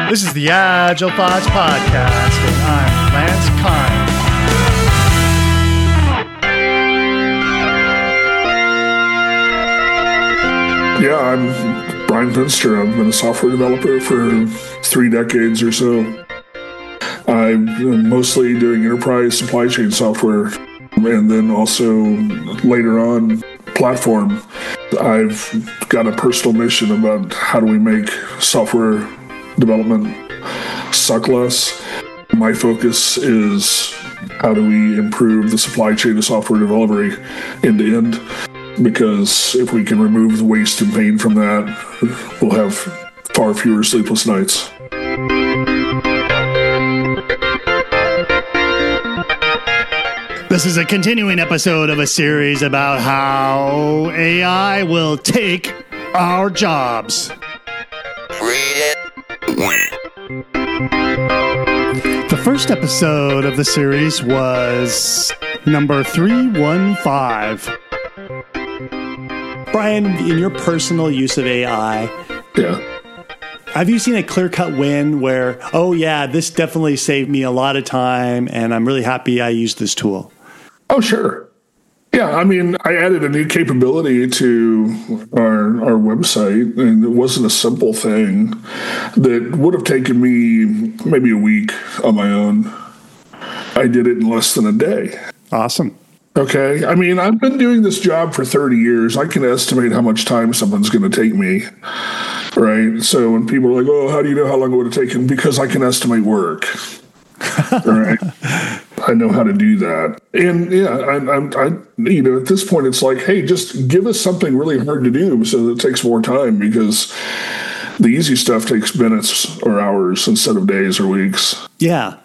This is the Agile Thoughts Podcast, and I'm Lance Kine. Yeah, I'm Brian Finster. I've been a software developer for 3 decades or so. I'm mostly doing enterprise supply chain software, and then also later on platform. I've got a personal mission about how do we make software development suck less. My focus is how do we improve the supply chain of software delivery end to end, because if we can remove the waste and pain from that, we'll have far fewer sleepless nights. This is a continuing episode of a series about how AI will take our jobs. The first episode of the series was number 315. Brian, in your personal use of AI, Yeah. have you seen a clear-cut win where, oh yeah, this definitely saved me a lot of time and I'm really happy I used this tool? Oh, sure. Yeah, I mean, I added a new capability to our website, and it wasn't a simple thing that would have taken me maybe a week on my own. I did it in less than a day. Awesome. Okay. I mean, I've been doing this job for 30 years. I can estimate how much time something's going to take me. Right. So when people are like, oh, how do you know how long it would have taken? Because I can estimate work. Right. I know how to do that. And yeah, I at this point, it's like, hey, just give us something really hard to do so that it takes more time, because the easy stuff takes minutes or hours instead of days or weeks. Yeah.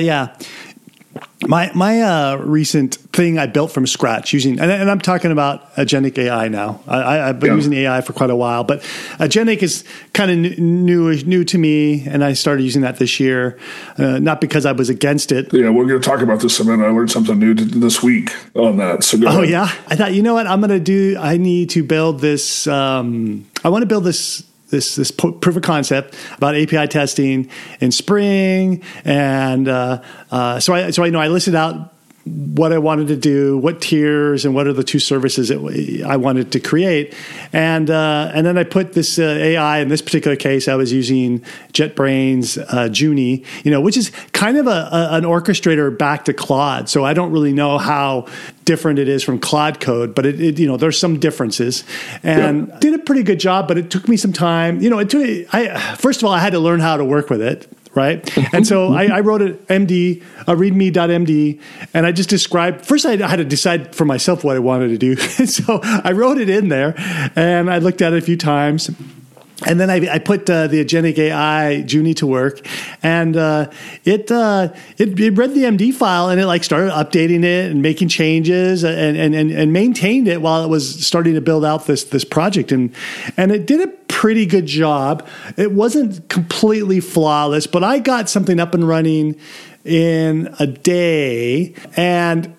My recent thing I built from scratch using, and I'm talking about Agentic AI now. I've been using AI for quite a while, but Agentic is kind of new to me, and I started using that this year, not because I was against it. Yeah, we're going to talk about this in a minute. I learned something new this week on that. So go ahead. Yeah? I thought, you know what, I need to build this, I want to build this proof of concept about API testing in Spring, and so I listed out what I wanted to do, what tiers, and what are the two services that I wanted to create, and then I put this AI. In this particular case, I was using JetBrains Junie, which is kind of an orchestrator back to Claude. So I don't really know how different it is from Claude Code, but it there's some differences, and did a pretty good job. But it took me some time. First of all, I had to learn how to work with it. Right. And so I wrote a readme.md, and I just described, first I had to decide for myself what I wanted to do. So I wrote it in there, and I looked at it a few times. And then I put the Agentic AI Junie to work, and it read the MD file, and it started updating it and making changes and maintained it while it was starting to build out this project, and it did a pretty good job. It wasn't completely flawless, but I got something up and running in a day, and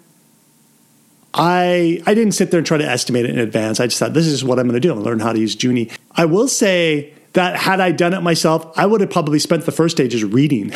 I didn't sit there and try to estimate it in advance. I just thought, this is what I'm going to do. I'm going to learn how to use Junie. I will say that had I done it myself, I would have probably spent the first day just reading.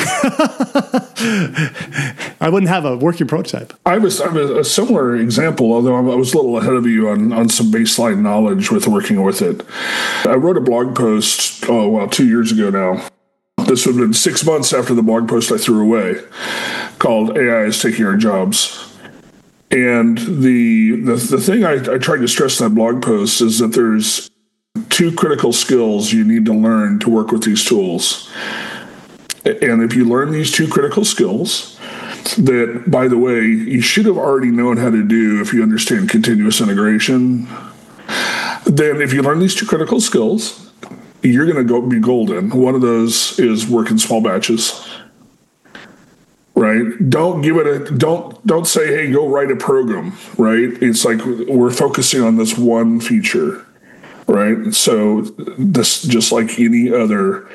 I wouldn't have a working prototype. I have a similar example, although I was a little ahead of you on some baseline knowledge with working with it. I wrote a blog post, 2 years ago now. This would have been 6 months after the blog post I threw away, called AI is Taking Our Jobs. And the thing I tried to stress in that blog post is that there's 2 critical skills you need to learn to work with these tools. And if you learn these 2 critical skills, that, by the way, you should have already known how to do if you understand continuous integration, then if you learn these 2 critical skills, you're going to be golden. One of those is work in small batches. Right? Don't don't say, hey, go write a program, right? It's like we're focusing on this one feature, right? So this, just like any other,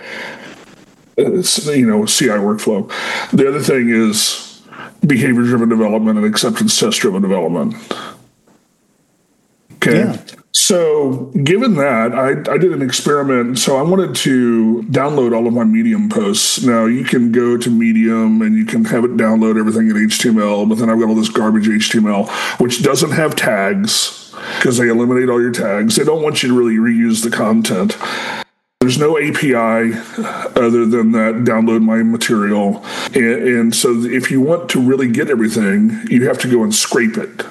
CI workflow. The other thing is behavior-driven development and acceptance test-driven development. Okay. Yeah. So, given that, I did an experiment. So, I wanted to download all of my Medium posts. Now, you can go to Medium and you can have it download everything in HTML, but then I've got all this garbage HTML, which doesn't have tags because they eliminate all your tags. They don't want you to really reuse the content. There's no API other than that download my material. And so, if you want to really get everything, you have to go and scrape it.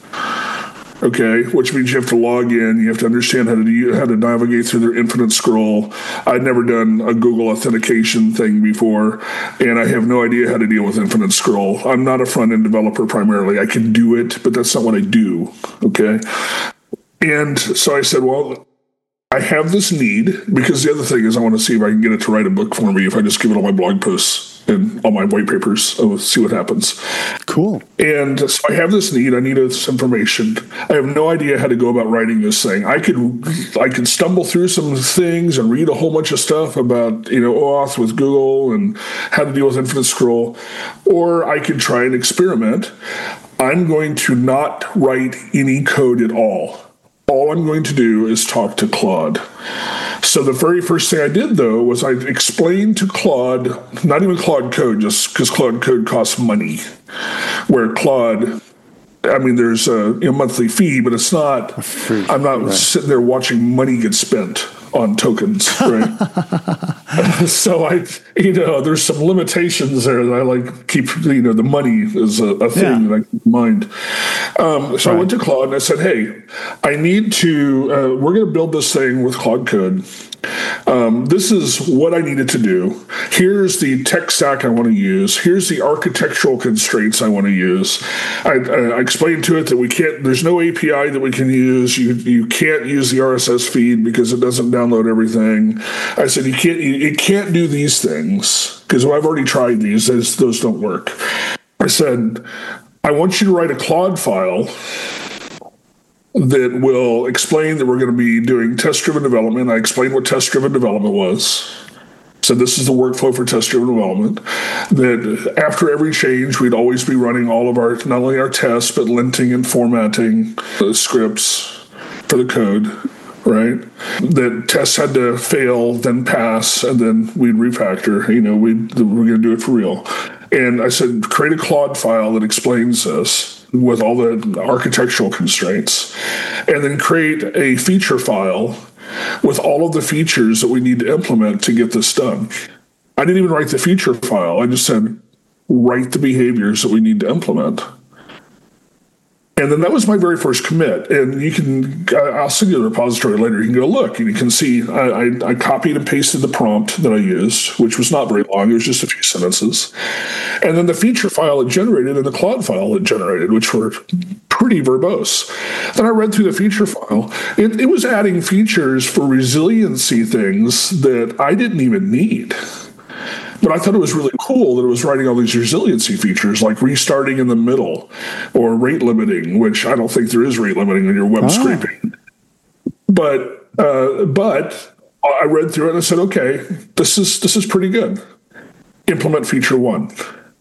Okay, which means you have to log in. You have to understand how to navigate through their infinite scroll. I'd never done a Google authentication thing before, and I have no idea how to deal with infinite scroll. I'm not a front-end developer primarily. I can do it, but that's not what I do. Okay, and so I said, well, I have this need, because the other thing is I want to see if I can get it to write a book for me if I just give it all my blog posts and all my white papers. I'll see what happens. Cool. And so I have this need. I need this information. I have no idea how to go about writing this thing. I could stumble through some things and read a whole bunch of stuff about, OAuth with Google and how to deal with infinite scroll, or I could try and experiment. I'm going to not write any code at all. All I'm going to do is talk to Claude. So the very first thing I did, though, was I explained to Claude, not even Claude Code, just because Claude Code costs money, where Claude, there's a monthly fee, but it's not, I'm not sitting there watching money get spent on tokens, right? So there's some limitations there that I keep, the money is a thing that I keep in mind. So I went to Claude and I said, hey, I need to, we're going to build this thing with Claude Code. This is what I needed to do. Here's the tech stack I want to use. Here's the architectural constraints I want to use. I explained to it that there's no API that we can use. You can't use the RSS feed because it doesn't download everything. I said, it can't do these things because I've already tried these. Those don't work. I said, I want you to write a Claude file that will explain that we're going to be doing test-driven development. I explained what test-driven development was. So this is the workflow for test-driven development. That after every change, we'd always be running all of our, not only our tests, but linting and formatting the scripts for the code, right? That tests had to fail, then pass, and then we'd refactor. We're going to do it for real. And I said, create a Claude file that explains this with all the architectural constraints, and then create a feature file with all of the features that we need to implement to get this done. I didn't even write the feature file. I just said, write the behaviors that we need to implement. And then that was my very first commit. And I'll send you the repository later. You can go look and you can see I copied and pasted the prompt that I used, which was not very long. It was just a few sentences. And then the feature file it generated and the Claude file it generated, which were pretty verbose. Then I read through the feature file. It was adding features for resiliency things that I didn't even need. But I thought it was really cool that it was writing all these resiliency features like restarting in the middle or rate limiting, which I don't think there is rate limiting on your web scraping. But I read through it and I said, okay, this is pretty good. Implement feature 1.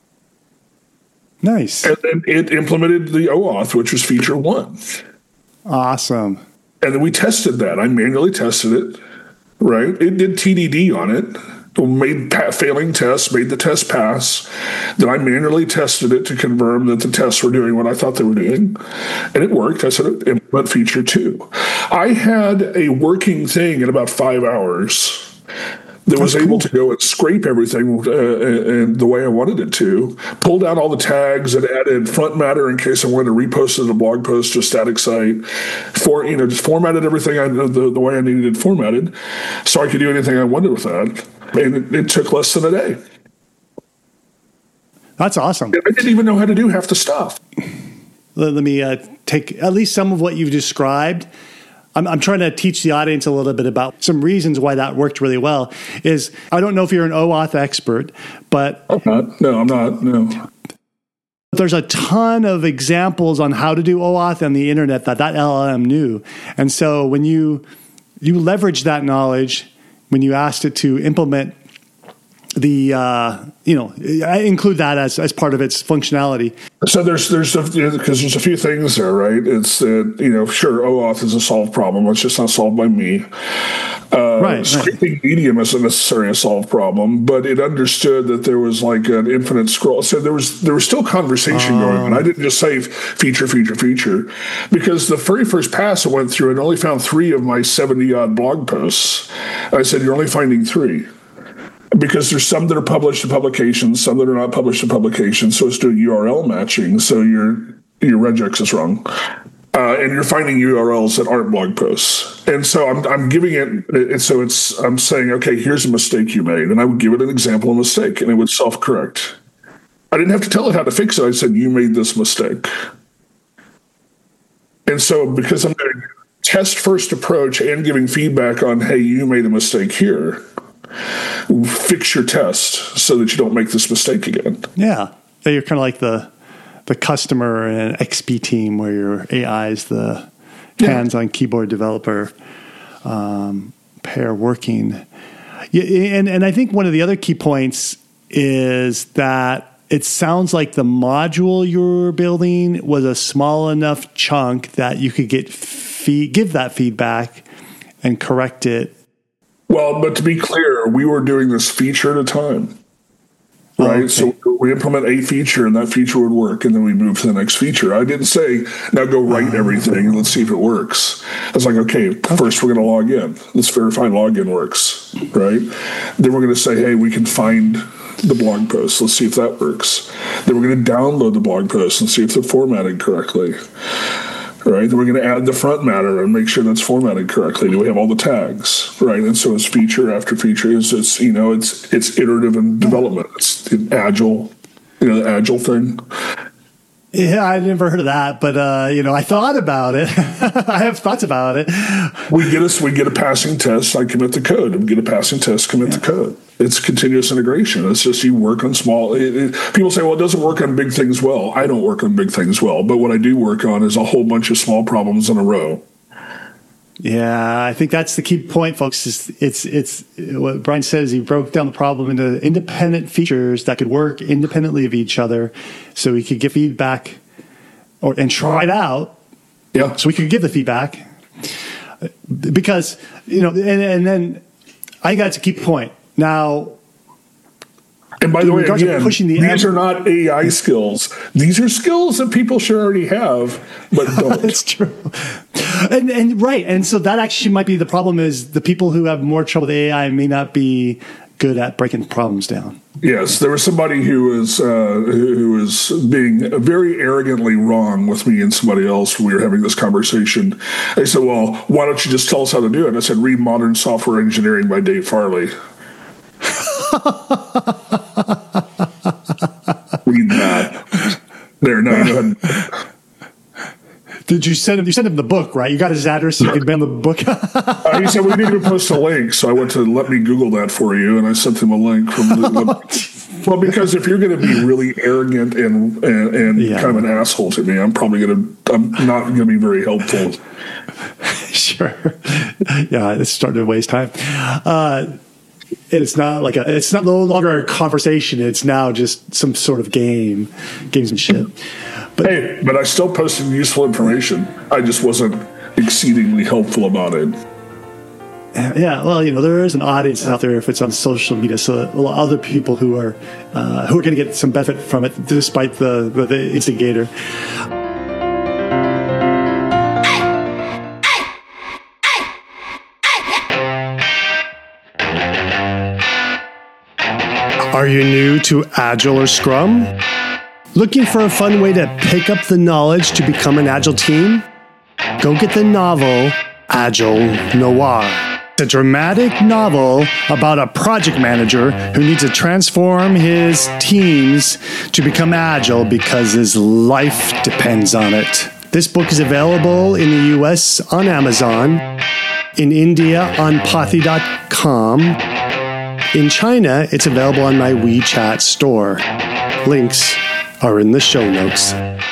Nice. And then it implemented the OAuth, which was feature 1. Awesome. And then we tested that. I manually tested it, right? It did TDD on it. Made failing tests, made the test pass. Then I manually tested it to confirm that the tests were doing what I thought they were doing. And it worked. I said, implement feature 2. I had a working thing in about 5 hours that was able to go and scrape everything the way I wanted it to, pull down all the tags and added front matter in case I wanted to repost it as a blog post to a static site, just formatted everything the way I needed it formatted so I could do anything I wanted with that. And it took less than a day. That's awesome. And I didn't even know how to do half the stuff. Let me take at least some of what you've described. I'm trying to teach the audience a little bit about some reasons why that worked really well. I don't know if you're an OAuth expert, but... I'm not. No, I'm not. No. There's a ton of examples on how to do OAuth on the internet that LLM knew. And so when you leverage that knowledge, when you asked it to implement I include that as part of its functionality. So there's because there's a few things there, right? It's that, sure, OAuth is a solved problem. It's just not solved by me. Scraping medium isn't necessarily a solved problem, but it understood that there was like an infinite scroll. So there was still conversation going on. I didn't just say feature, because the very first pass I went through and only found 3 of my 70-odd blog posts. I said, you're only finding 3. Because there's some that are published to publications, some that are not published to publications, so it's doing URL matching, so your regex is wrong. And you're finding URLs that aren't blog posts. And so I'm giving it, so I'm saying, okay, here's a mistake you made. And I would give it an example of mistake, and it would self-correct. I didn't have to tell it how to fix it. I said, you made this mistake. And so because I'm doing test first approach and giving feedback on, hey, you made a mistake here, fix your test so that you don't make this mistake again. Yeah. You're kind of like the customer and XP team where your AI is the hands-on keyboard developer pair working. Yeah, and I think one of the other key points is that it sounds like the module you're building was a small enough chunk that you could give that feedback and correct it. Well, but to be clear, we were doing this feature at a time, right? Okay. So we implement a feature, and that feature would work, and then we move to the next feature. I didn't say, now go write everything, and let's see if it works. I was like, okay, first we're going to log in. Let's verify login works, right? Then we're going to say, hey, we can find the blog post. Let's see if that works. Then we're going to download the blog post and see if they're formatted correctly. Right, then we're going to add the front matter and make sure that's formatted correctly. Do we have all the tags? Right, and so it's feature after feature. It's iterative in development. It's agile, the agile thing. Yeah, I never heard of that, but I thought about it. I have thoughts about it. We get a passing test. I commit the code. We get a passing test. Commit the code. It's continuous integration. It's just you work on small. People say, well, it doesn't work on big things well. I don't work on big things well, but what I do work on is a whole bunch of small problems in a row. Yeah, I think that's the key point, folks. It's what Brian says. He broke down the problem into independent features that could work independently of each other, so we could give feedback and try it out. Yeah. So we could give the feedback because and then I think that's a key point. Now, and by the way, again, these are not AI skills. These are skills that people should already have, but don't. That's true. And right. And so that actually might be the problem is the people who have more trouble with AI may not be good at breaking problems down. Yes, there was somebody who was being very arrogantly wrong with me and somebody else when we were having this conversation. They said, well, why don't you just tell us how to do it? And I said, read Modern Software Engineering by Dave Farley. Read that. There, now you know how Did you send him? You sent him the book, right? You got his address so you could mail the book. He said we need to post a link, so I went to let me Google that for you, and I sent him a link from. Well, because if you're going to be really arrogant and kind of an asshole to me, I'm not going to be very helpful. Sure. Yeah, it's starting to waste time. It's not it's not no longer a conversation. It's now just some sort of games and shit. But I still posted useful information. I just wasn't exceedingly helpful about it. Yeah, well, there is an audience out there if it's on social media, so other people who are going to get some benefit from it, despite the instigator. Are you new to Agile or Scrum? Looking for a fun way to pick up the knowledge to become an Agile team? Go get the novel Agile Noir. It's a dramatic novel about a project manager who needs to transform his teams to become Agile because his life depends on it. This book is available in the US on Amazon, in India on Pothi.com. In China, it's available on my WeChat store. Links are in the show notes.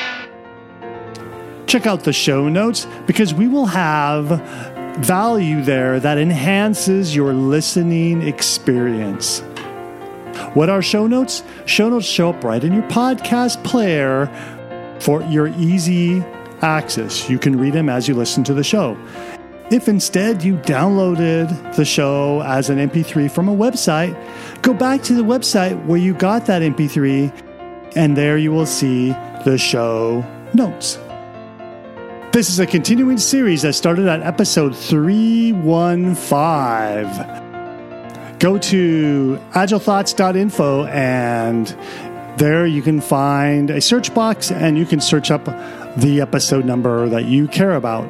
Check out the show notes because we will have value there that enhances your listening experience. What are show notes? Show notes show up right in your podcast player for your easy access. You can read them as you listen to the show. If instead you downloaded the show as an MP3 from a website, go back to the website where you got that MP3, and there you will see the show notes. This is a continuing series that started at episode 315. Go to agilethoughts.info, and there you can find a search box, and you can search up the episode number that you care about.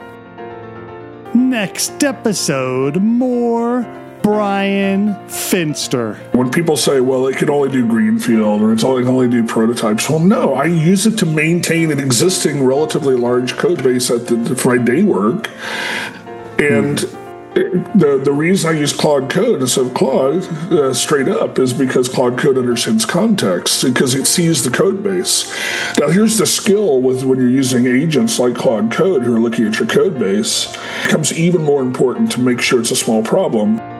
Next episode, more Brian Finster. When people say, well, it can only do greenfield or it can only do prototypes, well, no, I use it to maintain an existing relatively large code base for my day work. And the reason I use Claude Code instead of Claude straight up is because Claude Code understands context, because it sees the code base. Now, here's the skill with when you're using agents like Claude Code who are looking at your code base. It becomes even more important to make sure it's a small problem.